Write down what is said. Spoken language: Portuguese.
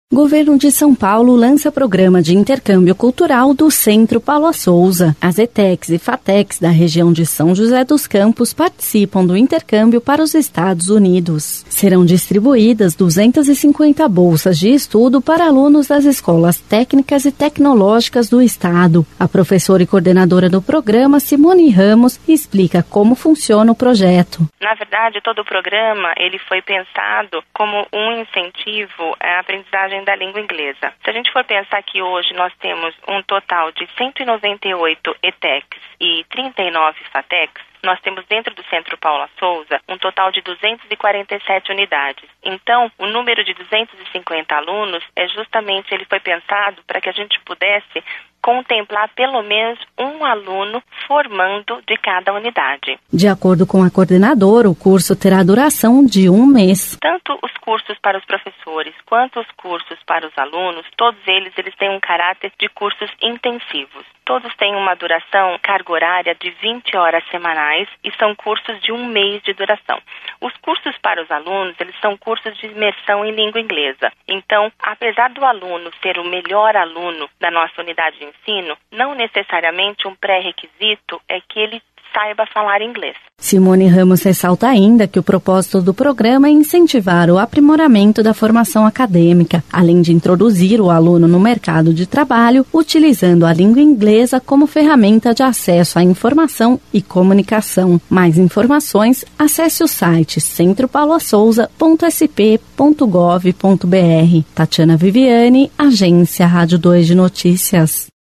Governo de São Paulo lança programa de intercâmbio cultural do Centro Paula Souza. As ETECs e FATECs da região de São José dos Campos participam do intercâmbio para os Estados Unidos. Serão distribuídas 250 bolsas de estudo para alunos das escolas técnicas e tecnológicas do estado. A professora e coordenadora do programa, Simone Ramos, explica como funciona o projeto. Na verdade, todo o programa ele foi pensado como um incentivo à aprendizagem da língua inglesa. Se a gente for pensar que hoje nós temos um total de 198 ETECs e 39 FATECs, nós temos dentro do Centro Paula Souza um total de 247 unidades. Então, o número de 250 alunos ele foi pensado para que a gente pudesse contemplar pelo menos um aluno formando de cada unidade. De acordo com a coordenadora, o curso terá duração de 1 mês. Tanto os cursos para os professores quanto os cursos para os alunos, todos eles têm um caráter de cursos intensivos. Todos têm uma duração, carga horária de 20 horas semanais e são cursos de 1 mês de duração. Os cursos para os alunos, eles são cursos de imersão em língua inglesa. Então, apesar do aluno ser o melhor aluno da nossa unidade de ensino, não necessariamente um pré-requisito é que ele saiba falar inglês. Simone Ramos ressalta ainda que o propósito do programa é incentivar o aprimoramento da formação acadêmica, além de introduzir o aluno no mercado de trabalho, utilizando a língua inglesa como ferramenta de acesso à informação e comunicação. Mais informações, acesse o site centropaulasouza.sp.gov.br. Tatiana Viviane, Agência Rádio 2 de Notícias.